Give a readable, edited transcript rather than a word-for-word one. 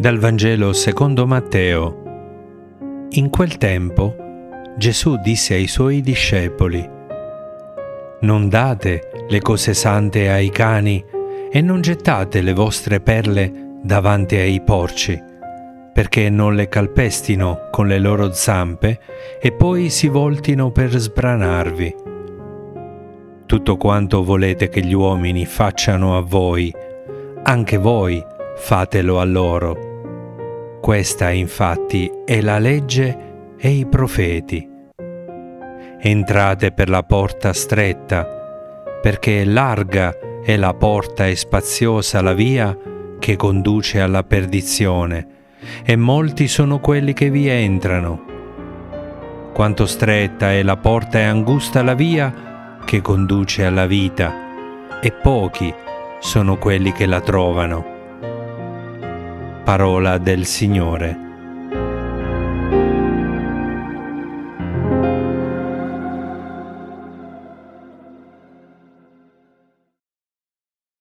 Dal Vangelo secondo Matteo. In quel tempo Gesù disse ai suoi discepoli: «Non date le cose sante ai cani e non gettate le vostre perle davanti ai porci, perché non le calpestino con le loro zampe e poi si voltino per sbranarvi. Tutto quanto volete che gli uomini facciano a voi, anche voi fatelo a loro. Questa infatti è la legge e i profeti. Entrate per la porta stretta, perché larga è la porta e spaziosa la via che conduce alla perdizione, e molti sono quelli che vi entrano. Quanto stretta è la porta e angusta la via che conduce alla vita, e pochi sono quelli che la trovano». Parola del Signore.